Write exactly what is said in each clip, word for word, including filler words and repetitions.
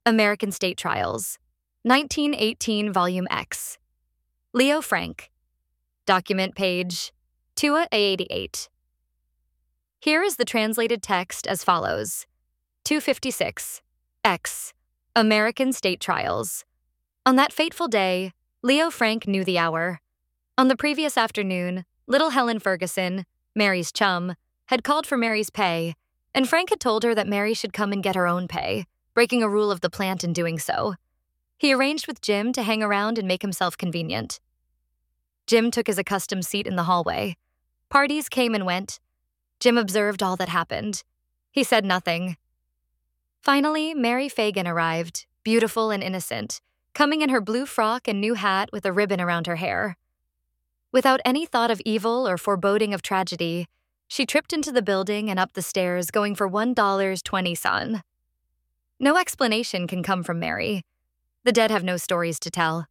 American State Trials, nineteen eighteen, Volume X. Leo Frank. Document page two A eighty-eight. Here is the translated text as follows. two fifty-six. X. American State Trials. On that fateful day, Leo Frank knew the hour. On the previous afternoon, little Helen Ferguson, Mary's chum, had called for Mary's pay, and Frank had told her that Mary should come and get her own pay, breaking a rule of the plant in doing so. He arranged with Jim to hang around and make himself convenient. Jim took his accustomed seat in the hallway. Parties came and went. Jim observed all that happened. He said nothing. Finally, Mary Fagan arrived, beautiful and innocent, coming in her blue frock and new hat with a ribbon around her hair. Without any thought of evil or foreboding of tragedy, she tripped into the building and up the stairs, going for one dollar and twenty cents. No explanation can come from Mary. The dead have no stories to tell.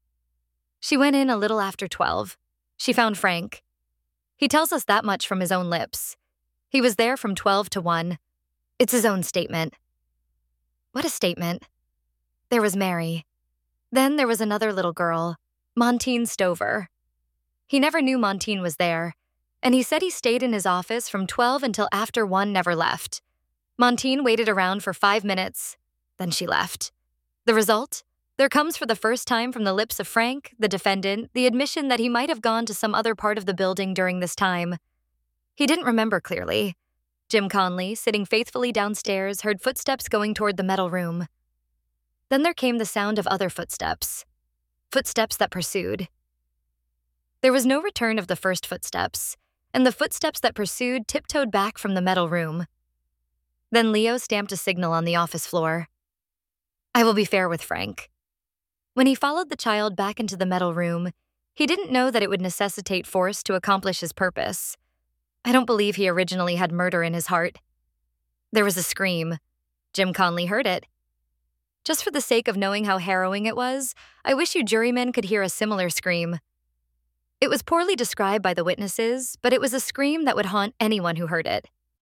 She went in a little after twelve. She found Frank. He tells us that much from his own lips. He was there from twelve to one. It's his own statement. What a statement. There was Mary. Then there was another little girl, Montine Stover. He never knew Montine was there, and he said he stayed in his office from twelve until after one, never left. Montine waited around for five minutes, then she left. The result? There comes for the first time from the lips of Frank, the defendant, the admission that he might have gone to some other part of the building during this time. He didn't remember clearly. Jim Conley, sitting faithfully downstairs, heard footsteps going toward the metal room. Then there came the sound of other footsteps. Footsteps that pursued. There was no return of the first footsteps, and the footsteps that pursued tiptoed back from the metal room. Then Leo stamped a signal on the office floor. I will be fair with Frank. When he followed the child back into the metal room, he didn't know that it would necessitate force to accomplish his purpose. I don't believe he originally had murder in his heart. There was a scream. Jim Conley heard it. Just for the sake of knowing how harrowing it was, I wish you jurymen could hear a similar scream. It was poorly described by the witnesses, but it was a scream that would haunt anyone who heard it.